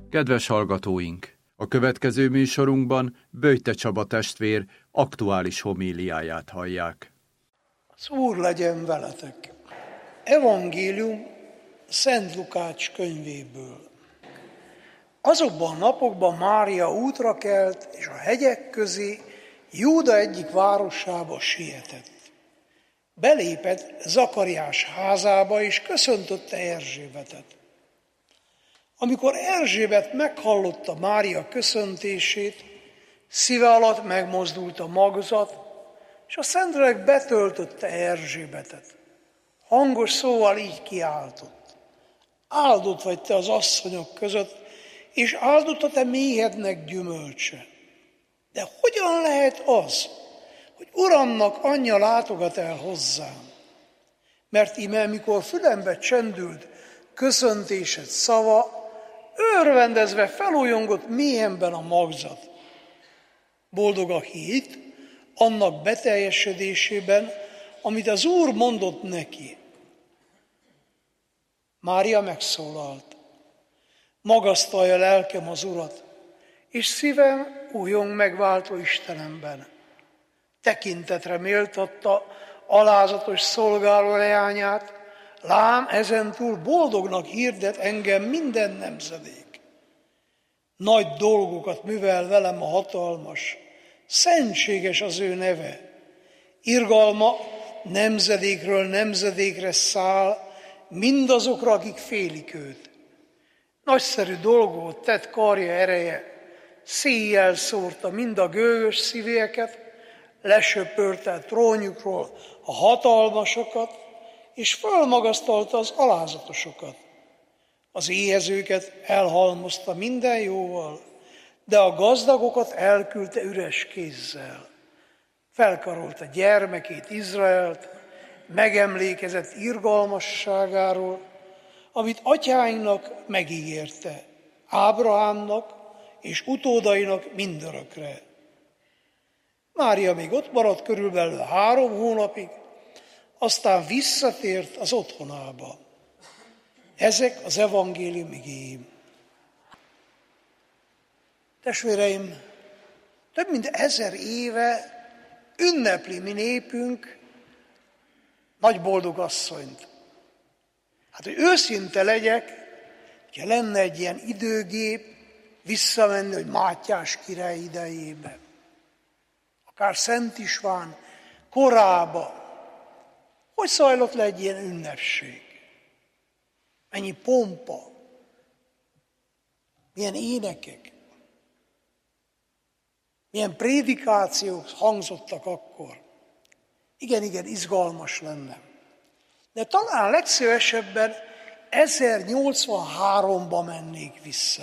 Kedves hallgatóink! A következő műsorunkban Böjte Csaba testvér aktuális homíliáját hallják. Az Úr legyen veletek! Evangélium Szent Lukács könyvéből. Azokban a napokban Mária útra kelt, és a hegyek közé Júda egyik városába sietett. Belépett Zakariás házába, és köszöntötte Erzsébetet. Amikor Erzsébet meghallotta Mária köszöntését, szíve alatt megmozdult a magzat, és a Szentlélek betöltötte Erzsébetet. Hangos szóval így kiáltott: áldott vagy te az asszonyok között, és áldott a te méhednek gyümölcse. De hogyan lehet az, hogy Uramnak anyja látogat el hozzám? Mert íme, mikor fülembe csendült köszöntésed szava, örvendezve felújongott méhemben a magzat. Boldog, aki hitt annak beteljesedésében, amit az Úr mondott neki. Mária megszólalt: magasztalja lelkem az Urat, és szívem újjong megváltó Istenemben. Tekintetre méltatta alázatos szolgáló leányát, lám ezentúl boldognak hirdet engem minden nemzedék. Nagy dolgokat művel velem a hatalmas, szentséges az ő neve. Irgalma nemzedékről nemzedékre száll mindazokra, akik félik őt. Nagyszerű dolgot tett karja ereje, széjjel szórta mind a gőgös szívélyeket, lesöpörte trónjukról a hatalmasokat, és fölmagasztalta az alázatosokat. Az éhezőket elhalmozta minden jóval, de a gazdagokat elküldte üres kézzel. Felkarolta gyermekét, Izraelt, megemlékezett irgalmasságáról, amit atyáinknak megígérte, Ábrahámnak és utódainak mindörökre. Mária még ott maradt körülbelül 3 hónapig, aztán visszatért az otthonába. Ezek az evangélium igéim. Testvéreim, több mint 1000 éve ünnepli mi népünk nagy boldog asszonyt. Hát, hogy őszinte legyek, hogyha lenne egy ilyen időgép, visszamenni, hogy Mátyás király idejébe, akár Szent István korába, hogy zajlott le egy ilyen ünnepség? Mennyi pompa, milyen énekek, milyen prédikációk hangzottak akkor. Igen, izgalmas lenne. De talán legszívesebben 1083-ba mennék vissza.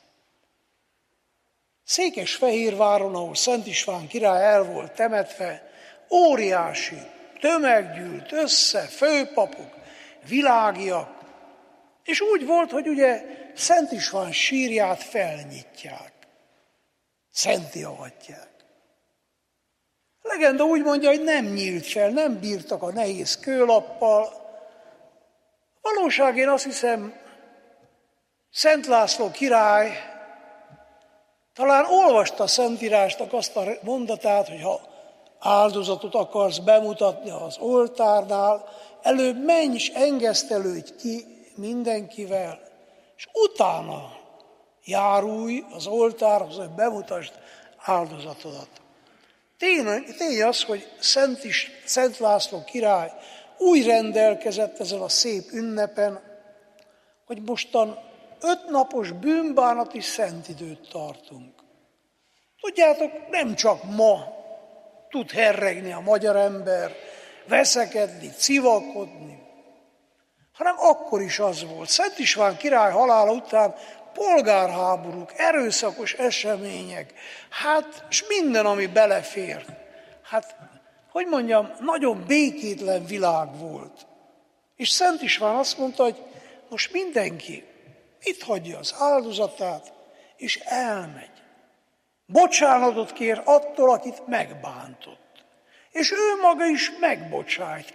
Székesfehérváron, ahol Szent István király el volt temetve, óriási tömeg gyűlt össze, főpapok, világiak, és úgy volt, hogy ugye Szent István sírját felnyitják, szentté avatják. A legenda úgy mondja, hogy nem nyílt fel, nem bírtak a nehéz kőlappal. Valóság, én azt hiszem, Szent László király talán olvasta a Szentírásnak azt a mondatát, hogy ha áldozatot akarsz bemutatni az oltárnál, előbb menj és engesztelődj ki mindenkivel, és utána járulj az oltárhoz, hogy bemutasd áldozatodat. Tény az, hogy Szent László király úgy rendelkezett ezen a szép ünnepen, hogy mostan 5 napos bűnbánati szentidőt tartunk. Tudjátok, nem csak ma tud herregni a magyar ember, veszekedni, civakodni, hanem akkor is az volt. Szent István király halála után polgárháborúk, erőszakos események, és minden, ami belefért. Hogy mondjam, nagyon békétlen világ volt. És Szent István azt mondta, hogy most mindenki itt hagyja az áldozatát, és elmegy. Bocsánatot kér attól, akit megbántott. És ő maga is megbocsájt,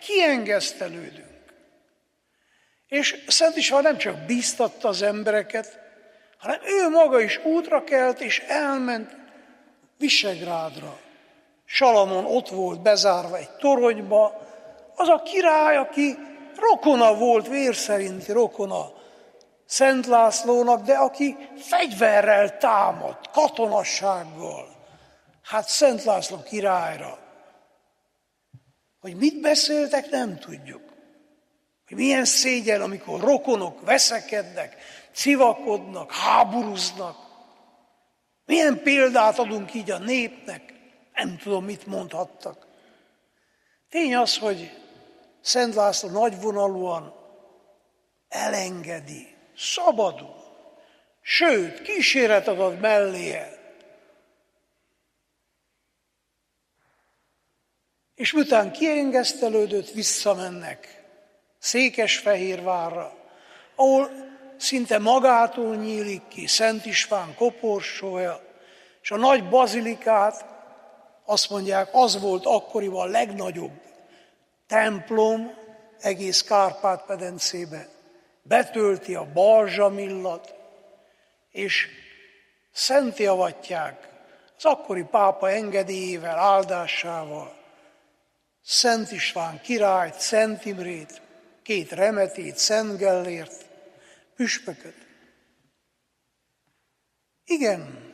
kiengesztelődünk. És Szent István nem csak bíztatta az embereket, hanem ő maga is útra kelt, és elment Visegrádra. Salamon ott volt bezárva egy toronyba, az a király, aki rokona volt, vér szerinti rokona Szent Lászlónak, de aki fegyverrel támadt, katonassággal. Hát Szent László királyra. Hogy mit beszéltek, nem tudjuk. Hogy milyen szégyen, amikor rokonok veszekednek, civakodnak, háborúznak. Milyen példát adunk így a népnek, nem tudom, mit mondhattak. Tény az, hogy Szent László nagyvonalúan elengedi, szabadul, sőt, kíséretet ad melléje. És miután kiengesztelődött, visszamennek Székesfehérvárra, ahol szinte magától nyílik ki Szent István koporsója, és a nagy bazilikát, azt mondják, az volt akkoriban a legnagyobb templom egész Kárpát-medencébe, betölti a balzsamillat, és szentté avatják az akkori pápa engedélyével, áldásával Szent István királyt, Szent Imrét, 2 Remetét, Szent Gellért, püspököt. Igen,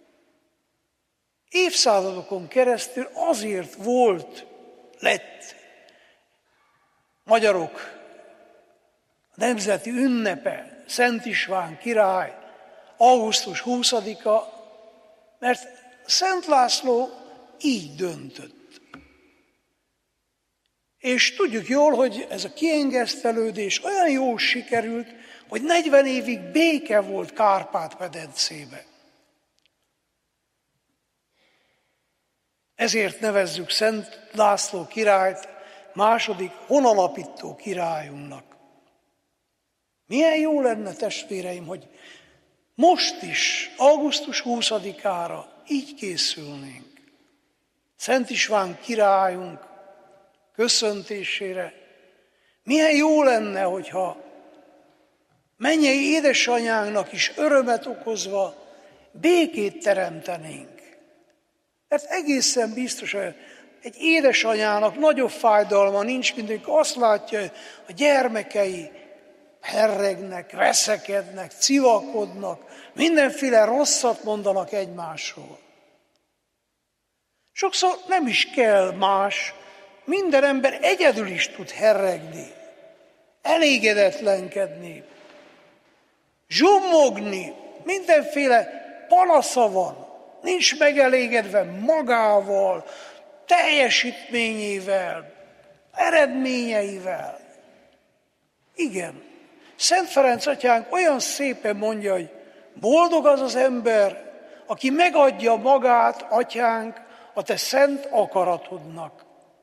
évszázadokon keresztül azért lett magyarok nemzeti ünnepe, Szent István király, augusztus 20-a, mert Szent László így döntött. És tudjuk jól, hogy ez a kiengesztelődés olyan jól sikerült, hogy 40 évig béke volt Kárpát-medencébe. Ezért nevezzük Szent László királyt második honalapító királyunknak. Milyen jó lenne, testvéreim, hogy most is, augusztus 20-ára így készülnénk. Szent István királyunk köszöntésére. Milyen jó lenne, hogyha mennyei édesanyánknak is örömet okozva békét teremtenénk. Mert egészen biztos, hogy egy édesanyának nagyobb fájdalma nincs, mint amikor azt látja, hogy a gyermekei herregnek, veszekednek, civakodnak, mindenféle rosszat mondanak egymásról. Sokszor nem is kell más, minden ember egyedül is tud herregni, elégedetlenkedni, zsummogni, mindenféle panasza van, nincs megelégedve magával, teljesítményével, eredményeivel. Igen, Szent Ferenc atyánk olyan szépen mondja, hogy boldog az az ember, aki megadja magát, atyánk, a te szent akaratodnak.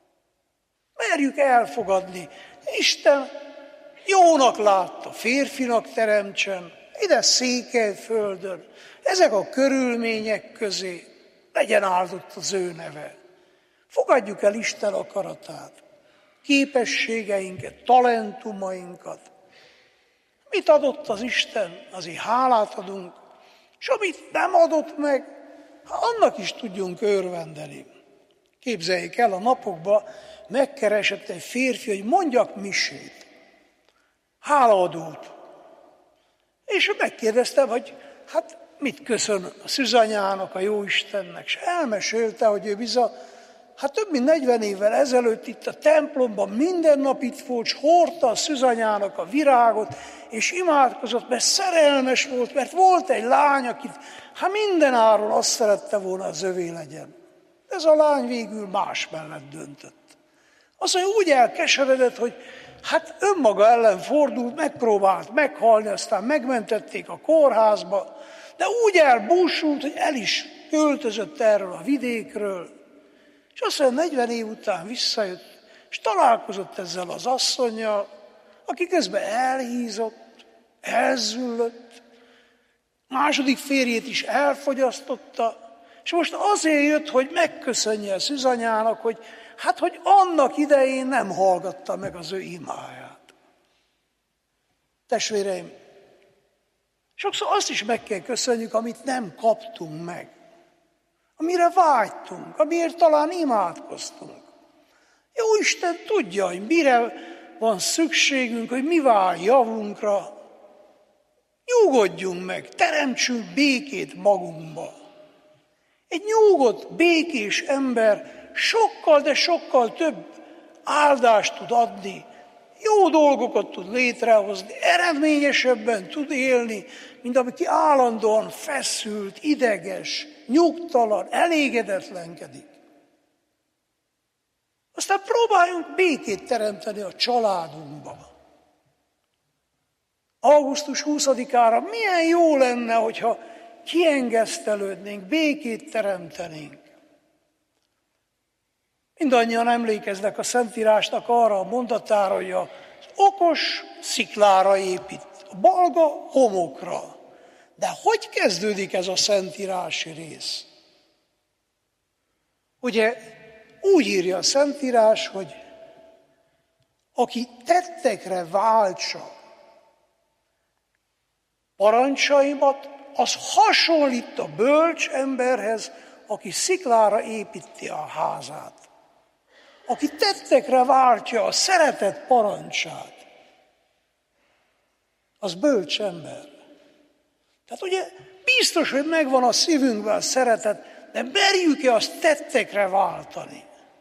Merjük elfogadni. Isten jónak látta, férfinak teremtsen, ide Székelyföldön, ezek a körülmények közé legyen áldott az ő neve. Fogadjuk el Isten akaratát, képességeinket, talentumainkat. Mit adott az Isten, azért hálát adunk, és amit nem adott meg, annak is tudjunk örvendeni. Képzeljék el, a napokban megkeresett egy férfi, hogy mondjak misét, hálaadót. És megkérdeztem, hogy hát mit köszön a szűzanyának, a Jóistennek, és elmesélte, hogy ő bizony, hát több mint 40 évvel ezelőtt itt a templomban minden nap itt volt, és hordta a szűzanyának a virágot, és imádkozott, mert szerelmes volt, mert volt egy lány, akit hát mindenáron azt szerette volna, az övé legyen. Ez a lány végül más mellett döntött. Az, hogy úgy elkeseredett, hogy hát önmaga ellen fordult, megpróbált meghalni, aztán megmentették a kórházba, de úgy elbúsult, hogy el is költözött erről a vidékről, és aztán 40 év után visszajött, és találkozott ezzel az asszonnyal, aki közben elhízott, elzüllött, második férjét is elfogyasztotta, és most azért jött, hogy megköszönje a szűzanyának, hogy hát, hogy annak idején nem hallgatta meg az ő imáját. Testvéreim, Sokszor azt is meg kell köszönjük, amit nem kaptunk meg. Amire vágytunk, amiért talán imádkoztunk. Jó Isten tudja, hogy mire van szükségünk, hogy mi vár javunkra. Nyugodjunk meg, teremtsünk békét magunkba. Egy nyugodt, békés ember sokkal, de sokkal több áldást tud adni, jó dolgokat tud létrehozni, eredményesebben tud élni, mint aki állandóan feszült, ideges, nyugtalan, elégedetlenkedik. Aztán próbáljunk békét teremteni a családunkba. Augusztus 20-ára milyen jó lenne, hogyha kiengesztelődnénk, békét teremtenénk. Mindannyian emlékeznek a Szentírásnak arra a mondatára, hogy az okos sziklára épít, a balga homokra. De hogy kezdődik ez a szentírási rész? Ugye úgy írja a Szentírás, hogy aki tettekre váltsa parancsaimat, az hasonlít a bölcs emberhez, aki sziklára építi a házát. Aki tettekre váltja a szeretet parancsát, az bölcs ember. Tehát ugye biztos, hogy megvan a szívünkben a szeretet, de merjük-e azt tettekre váltani?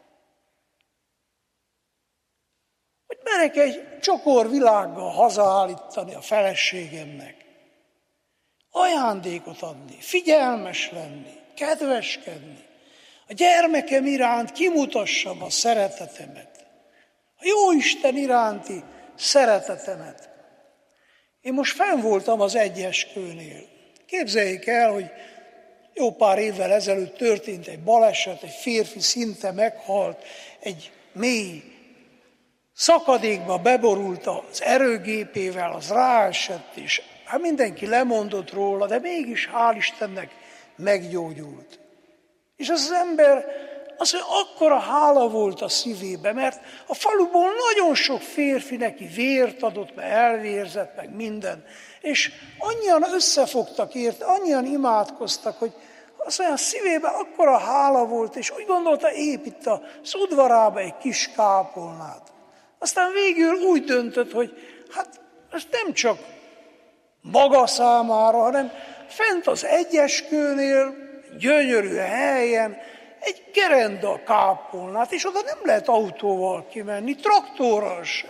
Hogy merek egy csokor világgal hazaállítani a feleségemnek? Ajándékot adni, figyelmes lenni, kedveskedni. A gyermekem iránt kimutassam a szeretetemet. A Jóisten iránti szeretetemet. Én most fenn voltam az Egyeskőnél. Képzeljék el, hogy jó pár évvel ezelőtt történt egy baleset, egy férfi szinte meghalt, egy mély szakadékba beborult az erőgépével, az ráesett, és hát mindenki lemondott róla, de mégis hál' Istennek meggyógyult. És az ember, az, hogy akkora hála volt a szívébe, mert a faluból nagyon sok férfi neki vért adott, mert elvérzett, meg minden. És annyian összefogtak érte, annyian imádkoztak, hogy az olyan szívében akkora hála volt, és úgy gondolta, épít az udvarába egy kis kápolnát. Aztán végül úgy döntött, hogy hát ez nem csak maga számára, hanem fent az Egyeskőnél, gyönyörű helyen, egy gerenda kápolnát, és oda nem lehet autóval kimenni, traktorral sem.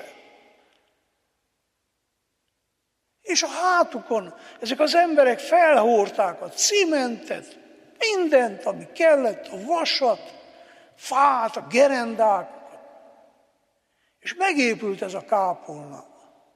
És a hátukon ezek az emberek felhordták a cimentet, mindent, ami kellett, a vasat, fát, a gerendákat. És megépült ez a kápolna.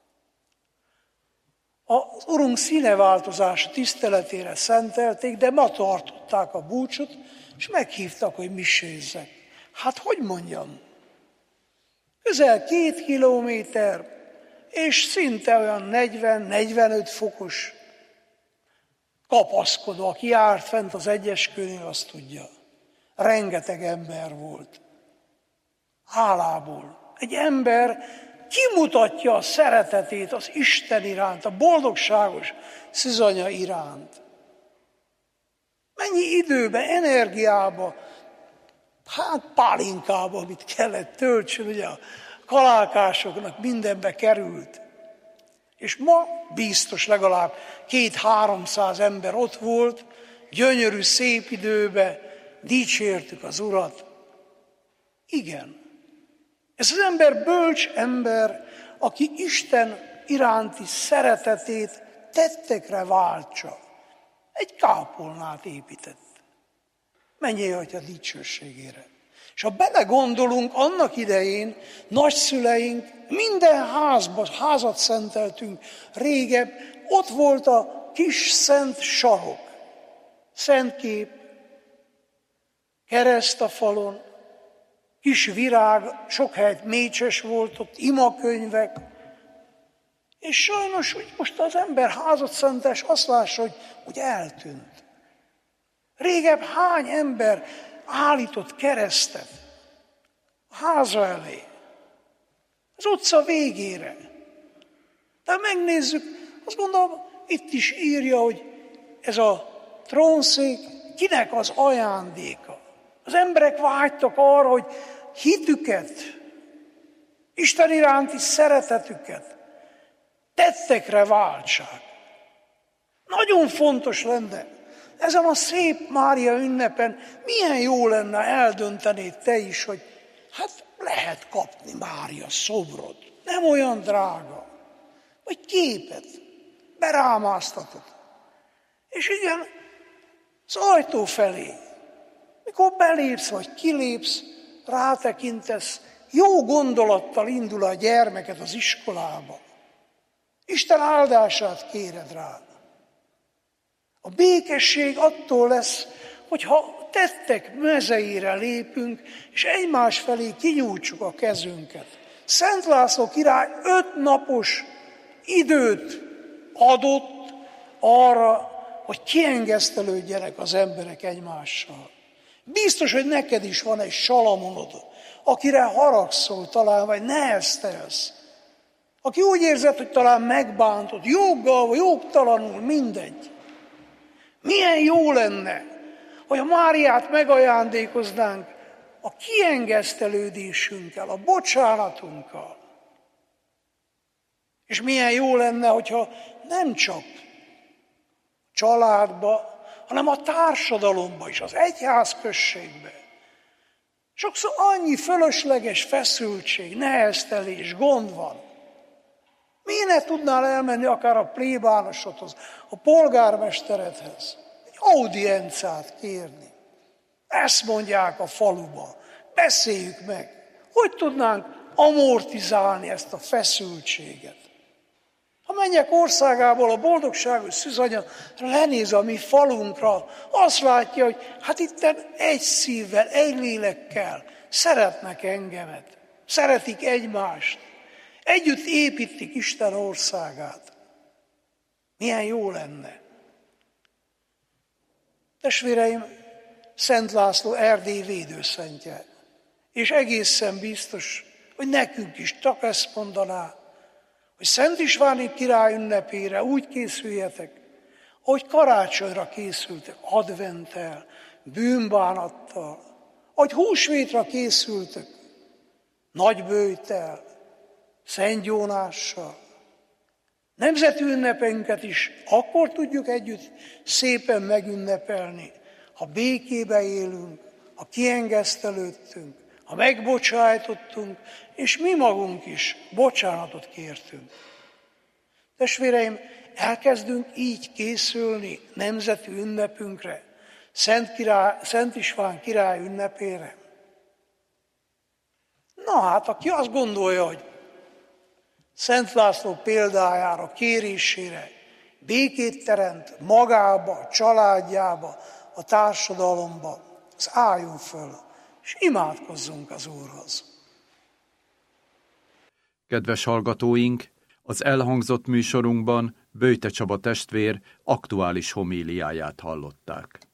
Az Urunk színeváltozása tiszteletére szentelték, de ma tartották a búcsot, és meghívtak, hogy misézzek. Hát, hogy mondjam? Közel 2 kilométer, és szinte olyan 40-45 fokos kapaszkodó, aki járt fent az Egyeskőnél, azt tudja. Rengeteg ember volt. Hálából. Egy ember kimutatja a szeretetét az Isten iránt, a boldogságos szűzanya iránt. Mennyi időbe, energiába, hát pálinkába, amit kellett töltsön, ugye a kalálkásoknak mindenbe került. És ma biztos legalább 200-300 ember ott volt, gyönyörű, szép időbe, dicsértük az Urat. Igen. Ez az ember bölcs ember, aki Isten iránti szeretetét tettekre váltsa. Egy kápolnát épített. Menjél, Atya, dicsőségére. És ha belegondolunk, annak idején nagyszüleink minden házat szenteltünk. Régebb ott volt a kis szent sarok, szent kép, kereszt a falon, kis virág, sok helyet mécses volt, ott imakönyvek. És sajnos, hogy most az ember házat szentes, azt lássa, hogy eltűnt. Régebb hány ember állított keresztet a háza elé, az utca végére. De megnézzük, azt gondolom, itt is írja, hogy ez a trónszék kinek az ajándéka. Az emberek vágytak arra, hogy hitüket, Isten iránti szeretetüket tettekre váltsák. Nagyon fontos lenne, ezen a szép Mária ünnepen milyen jó lenne eldöntenéd te is, hogy hát lehet kapni Mária szobrot, nem olyan drága, vagy képet, berámáztatod. És igen, az ajtó felé, mikor belépsz vagy kilépsz, rátekintesz, jó gondolattal indul a gyermeket az iskolába. Isten áldását kéred rád. A békesség attól lesz, hogyha tettek mezeire lépünk, és egymás felé kinyújtsuk a kezünket. Szent László király 5 napos időt adott arra, hogy kiengesztelődjenek az emberek egymással. Biztos, hogy neked is van egy Salamonod, akire haragszol talán, vagy neheztelsz. Aki úgy érzed, hogy talán megbántod, joggal vagy jogtalanul, mindegy. Milyen jó lenne, hogy a Máriát megajándékoznánk a kiengesztelődésünkkel, a bocsánatunkkal. És milyen jó lenne, hogyha nem csak családba, hanem a társadalomba is, az egyházközségbe. Sokszor annyi fölösleges feszültség, neheztelés, gond van. Miért ne tudnál elmenni akár a plébánosodhoz, a polgármesteredhez, egy audienciát kérni? Ezt mondják a faluba, beszéljük meg. Hogy tudnánk amortizálni ezt a feszültséget? Ha menjek országából a boldogságos szűzanya lenéz a mi falunkra, azt látja, hogy hát itten egy szívvel, egy lélekkel szeretnek engemet, szeretik egymást, együtt építik Isten országát. Milyen jó lenne. Testvéreim, Szent László Erdély védőszentje, és egészen biztos, hogy nekünk is csak ezt mondaná, hogy Szent Istváni király ünnepére úgy készüljetek, ahogy karácsonyra készültek, adventtel, bűnbánattal, ahogy húsvétra készültek, nagyböjttel, szentgyónással. Nemzeti ünnepeinket is akkor tudjuk együtt szépen megünnepelni, ha békébe élünk, ha kiengesztelődtünk, ha megbocsájtottunk, és mi magunk is bocsánatot kértünk. Testvéreim, elkezdünk így készülni nemzeti ünnepünkre, Szent István király ünnepére. Na hát, aki azt gondolja, hogy Szent László példájára, kérésére békét teremt magába, a családjába, a társadalomba, az álljon föl, és imádkozzunk az Úrhoz. Kedves hallgatóink, az elhangzott műsorunkban Böjte Csaba testvér aktuális homíliáját hallották.